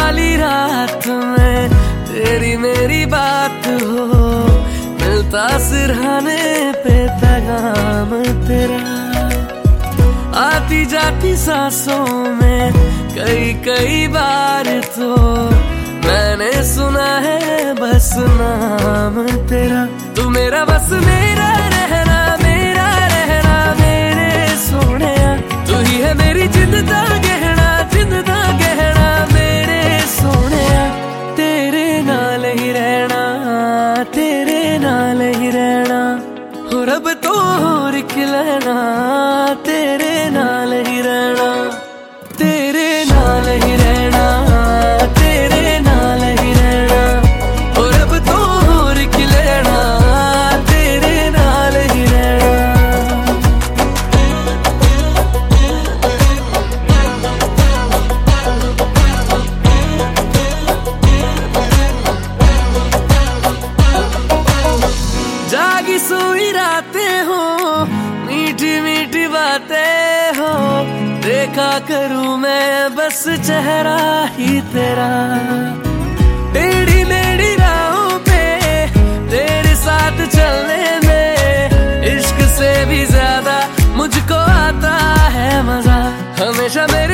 वाली रात में तेरी मेरी बात हो, मिलता सिरहाने पे पैगाम तेरा। आती जाती सांसों में कई कई बार तो मैंने सुना है बस नाम तेरा। तू मेरा बस मेरा रहना मेरे सोने। तू ही है मेरी जिंद दा गहना मेरे सोने। तेरे नाल ही रहना, तेरे नाल ही रहना, हो रब तो होर की लेना, तेरे नाल ही रहना, तेरे नाल ही रहना, तेरे नाल ही रहना, हो रब तो होर की लेना, तेरे नाल ही रहना। जागी सोई रातें हो, मीठी मीठी बातें हो, देखा करूं मैं बस चेहरा ही तेरा। टेढ़ी मेढ़ी राहों पे तेरे साथ चलने में इश्क से भी ज्यादा मुझको आता है मजा। हमेशा